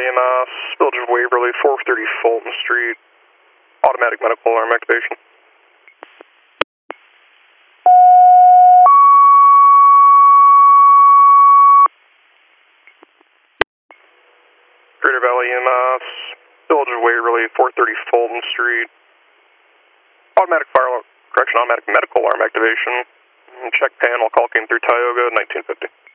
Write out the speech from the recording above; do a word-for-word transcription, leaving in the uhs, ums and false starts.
M S, Village of Waverly, four thirty Fulton Street, automatic medical alarm activation. Greater Valley M S, Village of Waverly, four thirty Fulton Street, automatic fire, correction, automatic medical alarm activation. Check panel, call came through Tioga, nineteen fifty.